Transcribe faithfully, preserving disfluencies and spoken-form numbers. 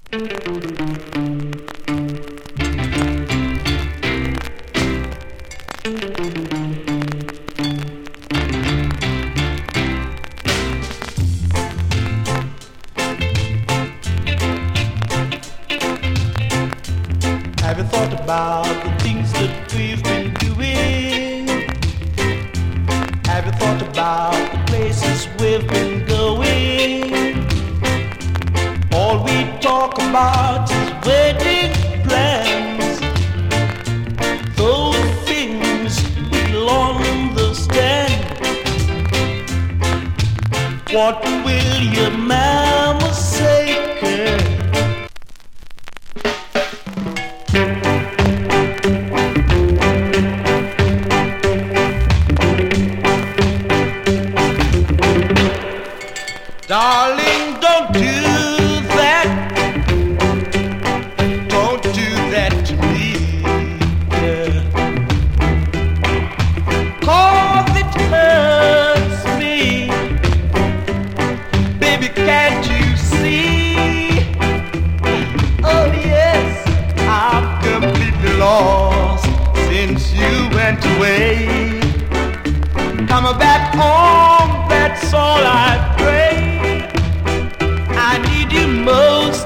Have you thought about the things that we've been doing? Have you thought about the places we've been going? All we talk about is wedding plans. Those things we'll understand. What